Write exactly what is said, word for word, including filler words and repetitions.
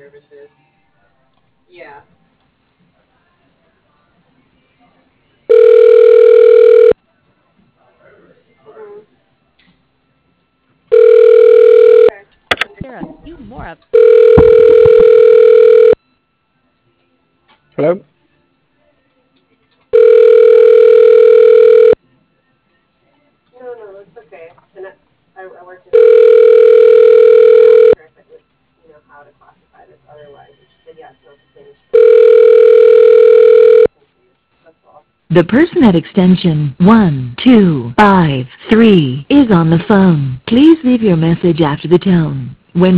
Sarah, you more up. Hello? The person at extension one two five three is on the phone. Please leave your message after the tone.